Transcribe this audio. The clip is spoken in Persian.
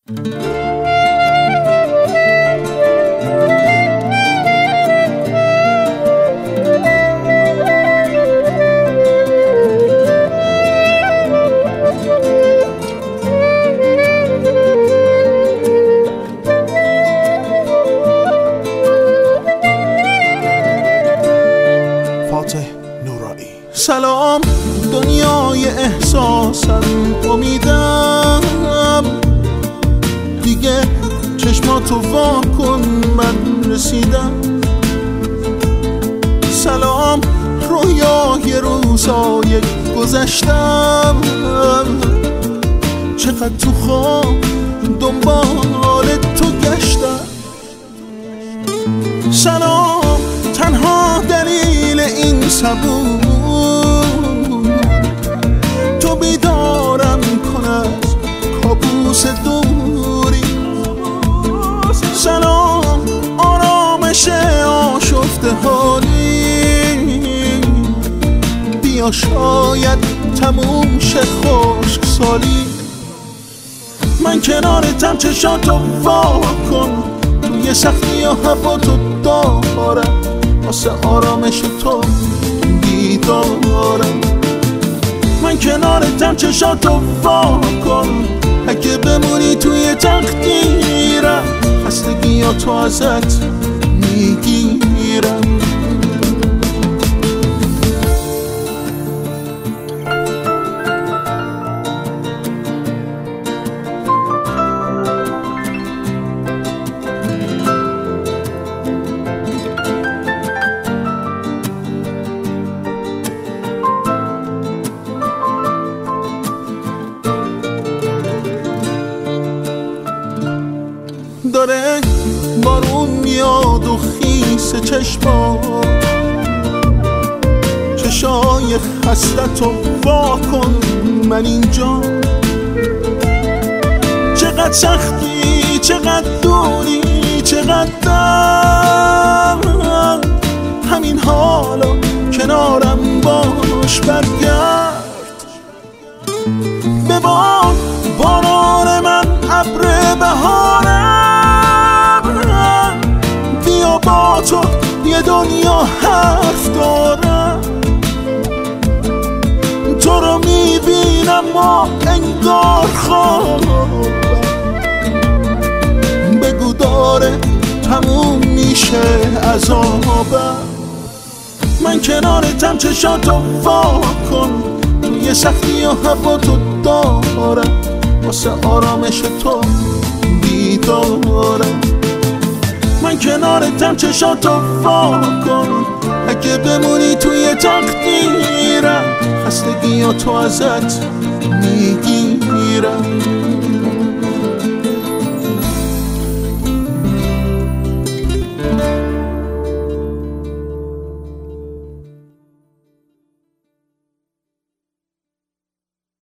سلام دنیای احساسم، امیدم دیگه چشماتو وا کن، من رسیدم. سلام رویای روزای گذشتم، چقدر تو خواب دنبال تو گشتم. سلام تنها دلیل این صبور، تو بیدارم کن از کابوس دوری. سلام آرامش آشفته حالی، بیا شاید تموم شه خشک سالی. من کنارتم، چشاتو وا کن، توی سختی و هوا تو دارم، واسه آرامش تو بیدارم. من کنارتم، چشاتو وا کن، اگه بمونی توی تقدیرم، خستگیاتو ازت میگیرم. داره بارون میاد و خیس چشای خستتو وا کن، من اینجا. چقدر سختی، چقدر دوری، چقدر دم، همین حالا کنارم باش، برگرد به باران من، ابر بهارم، بیا با تو یه دنیا حرف دارم. تو رو میبینم و انگار خوابم، بگو داره تموم میشه عذابم. من کنارتم، چشاتو وا کن، توی سختی و هوا تو دارم، واسه آرامش تو بیدارم. من کنارتم، چشاتو وا کن، اگه بمونی توی تقدیرم، خستگیاتو ازت میگیرم.